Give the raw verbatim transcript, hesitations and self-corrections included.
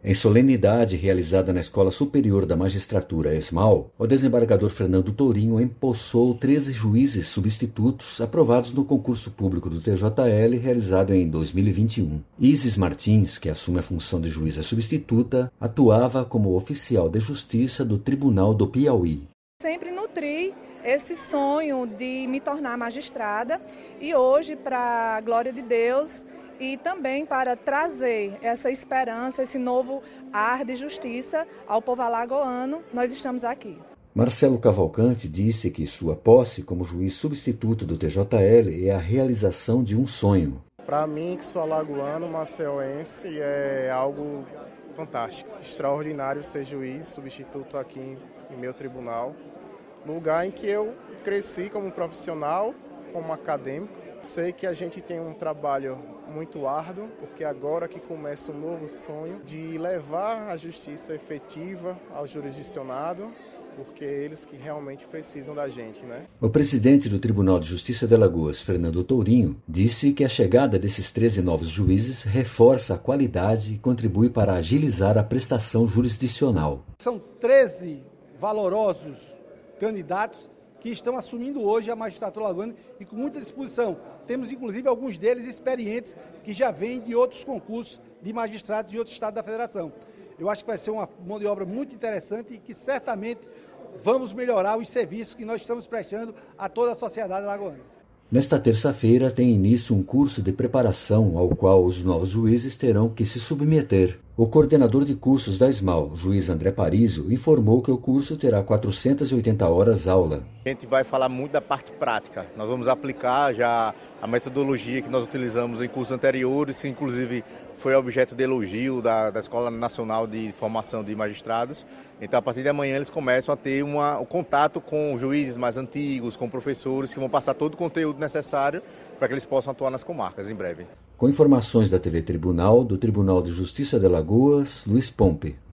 Em solenidade realizada na Escola Superior da Magistratura ESMAL, o desembargador Fernando Tourinho empossou treze juízes substitutos aprovados no concurso público do T J L realizado em dois mil e vinte e um. Isis Martins, que assume a função de juíza substituta, atuava como oficial de justiça do Tribunal do Piauí. Sempre nutri esse sonho de me tornar magistrada e hoje, para a glória de Deus, e também para trazer essa esperança, esse novo ar de justiça ao povo alagoano, nós estamos aqui. Marcelo Cavalcante disse que sua posse como juiz substituto do T J L é a realização de um sonho. Para mim, que sou alagoano, maceuense, é algo fantástico, extraordinário ser juiz substituto aqui em meu tribunal. Lugar em que eu cresci como profissional, como acadêmico. Sei que a gente tem um trabalho muito árduo, porque agora que começa um novo sonho de levar a justiça efetiva ao jurisdicionado, porque é eles que realmente precisam da gente, né? O presidente do Tribunal de Justiça de Alagoas, Fernando Tourinho, disse que a chegada desses treze novos juízes reforça a qualidade e contribui para agilizar a prestação jurisdicional. São treze valorosos candidatos que estão assumindo hoje a magistratura alagoana e com muita disposição. Temos, inclusive, alguns deles experientes que já vêm de outros concursos de magistrados de outros estados da federação. Eu acho que vai ser uma mão de obra muito interessante e que certamente vamos melhorar os serviços que nós estamos prestando a toda a sociedade alagoana. Nesta terça-feira tem início um curso de preparação ao qual os novos juízes terão que se submeter. O coordenador de cursos da ESMAL, juiz André Parizo, informou que o curso terá quatrocentas e oitenta horas aula. A gente vai falar muito da parte prática. Nós vamos aplicar já a metodologia que nós utilizamos em cursos anteriores, que inclusive foi objeto de elogio da, da Escola Nacional de Formação de Magistrados. Então, a partir de amanhã, eles começam a ter uma, o contato com juízes mais antigos, com professores, que vão passar todo o conteúdo necessário para que eles possam atuar nas comarcas em breve. Com informações da T V Tribunal, do Tribunal de Justiça de Alagoas, Luiz Pompe.